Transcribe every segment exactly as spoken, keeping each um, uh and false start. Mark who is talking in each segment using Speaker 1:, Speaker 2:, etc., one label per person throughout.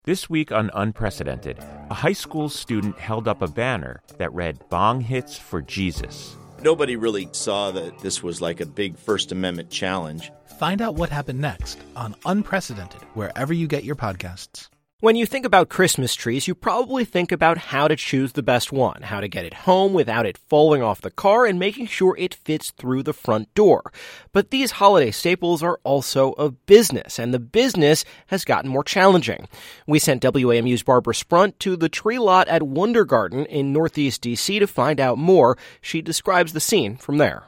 Speaker 1: This week on Unprecedented, a high school student held up a banner that read, "Bong hits for Jesus."
Speaker 2: Nobody really saw that this was like a big First Amendment challenge.
Speaker 3: Find out what happened next on Unprecedented, wherever you get your podcasts.
Speaker 4: When you think about Christmas trees, you probably think about how to choose the best one, how to get it home without it falling off the car, and making sure it fits through the front door. But these holiday staples are also a business, and the business has gotten more challenging. We sent W A M U's Barbara Sprunt to the tree lot at Wonder Garden in Northeast D C to find out more. She describes the scene from there.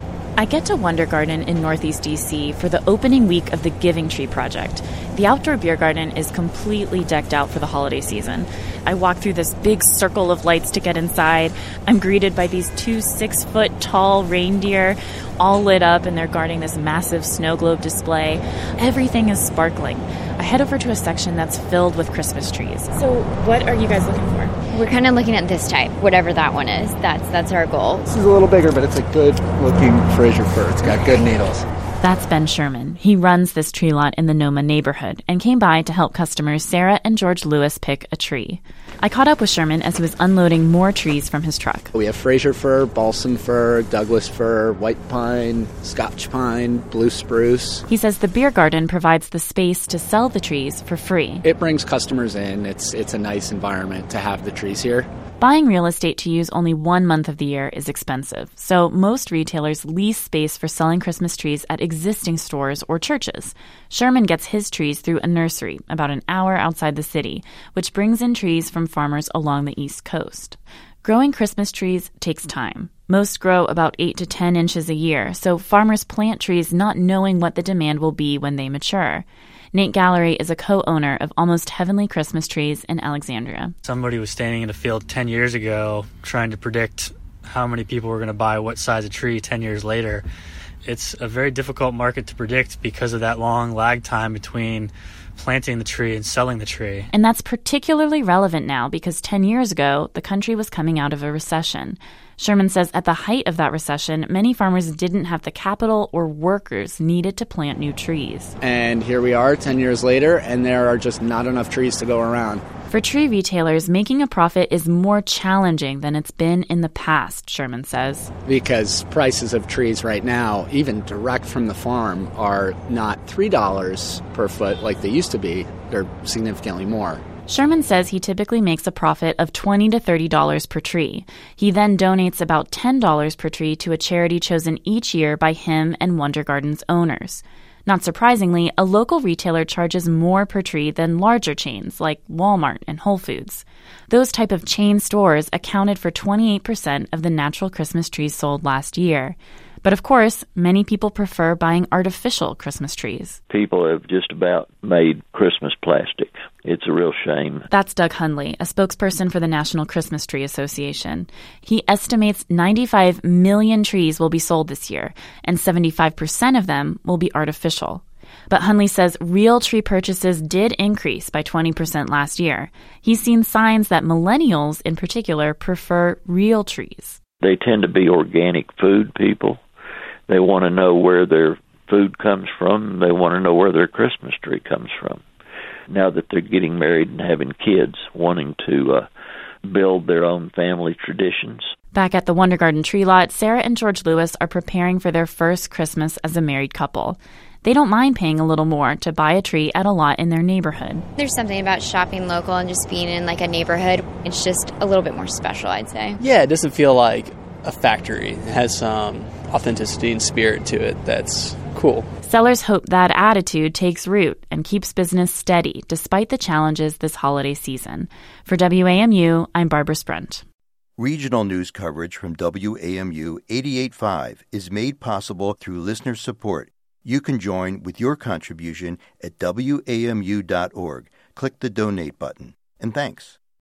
Speaker 5: I get to Wonder Garden in Northeast D C for the opening week of the Giving Tree Project. The outdoor beer garden is completely decked out for the holiday season. I walk through this big circle of lights to get inside. I'm greeted by these two six-foot-tall reindeer, all lit up, and they're guarding this massive snow globe display. Everything is sparkling. I head over to a section that's filled with Christmas trees. So what are you guys looking for?
Speaker 6: We're kind of looking at this type, whatever that one is. That's that's our goal.
Speaker 7: This is a little bigger, but it's a good-looking Fraser fir. It's got good needles.
Speaker 5: That's Ben Sherman. He runs this tree lot in the Noma neighborhood and came by to help customers Sarah and George Lewis pick a tree. I caught up with Sherman as he was unloading more trees from his truck.
Speaker 7: We have Fraser fir, balsam fir, Douglas fir, white pine, Scotch pine, blue spruce.
Speaker 5: He says the beer garden provides the space to sell the trees for free.
Speaker 7: It brings customers in. It's it's a nice environment to have the trees here.
Speaker 5: Buying real estate to use only one month of the year is expensive, so most retailers lease space for selling Christmas trees at existing stores or churches. Sherman gets his trees through a nursery about an hour outside the city, which brings in trees from farmers along the East Coast. Growing Christmas trees takes time. Most grow about eight to ten inches a year, so farmers plant trees not knowing what the demand will be when they mature. Nate Gallery is a co-owner of Almost Heavenly Christmas Trees in Alexandria.
Speaker 8: Somebody was standing in a field ten years ago trying to predict how many people were going to buy what size of tree ten years later. It's a very difficult market to predict because of that long lag time between planting the tree and selling the tree.
Speaker 5: And that's particularly relevant now because ten years ago, the country was coming out of a recession. Sherman says at the height of that recession, many farmers didn't have the capital or workers needed to plant new trees.
Speaker 7: And here we are ten years later, and there are just not enough trees to go around.
Speaker 5: For tree retailers, making a profit is more challenging than it's been in the past, Sherman says.
Speaker 7: Because prices of trees right now, even direct from the farm, are not three dollars per foot like they used to be. They're significantly more.
Speaker 5: Sherman says he typically makes a profit of twenty to thirty dollars per tree. He then donates about ten dollars per tree to a charity chosen each year by him and Wonder Garden's owners. Not surprisingly, a local retailer charges more per tree than larger chains like Walmart and Whole Foods. Those type of chain stores accounted for twenty-eight percent of the natural Christmas trees sold last year. But of course, many people prefer buying artificial Christmas trees.
Speaker 9: People have just about made Christmas plastic. It's a real shame.
Speaker 5: That's Doug Hundley, a spokesperson for the National Christmas Tree Association. He estimates ninety-five million trees will be sold this year, and seventy-five percent of them will be artificial. But Hundley says real tree purchases did increase by twenty percent last year. He's seen signs that millennials, in particular, prefer real trees.
Speaker 9: They tend to be organic food people. They want to know where their food comes from. They want to know where their Christmas tree comes from. Now that they're getting married and having kids, wanting to uh, build their own family traditions.
Speaker 5: Back at the Wonder Garden tree lot, Sarah and George Lewis are preparing for their first Christmas as a married couple. They don't mind paying a little more to buy a tree at a lot in their neighborhood.
Speaker 6: There's something about shopping local and just being in like a neighborhood. It's just a little bit more special, I'd say.
Speaker 10: Yeah, it doesn't feel like a factory. It has some authenticity and spirit to it that's cool.
Speaker 5: Sellers hope that attitude takes root and keeps business steady despite the challenges this holiday season. For W A M U, I'm Barbara Sprunt.
Speaker 11: Regional news coverage from W A M U eighty-eight point five is made possible through listener support. You can join with your contribution at W A M U dot org. Click the donate button. And thanks.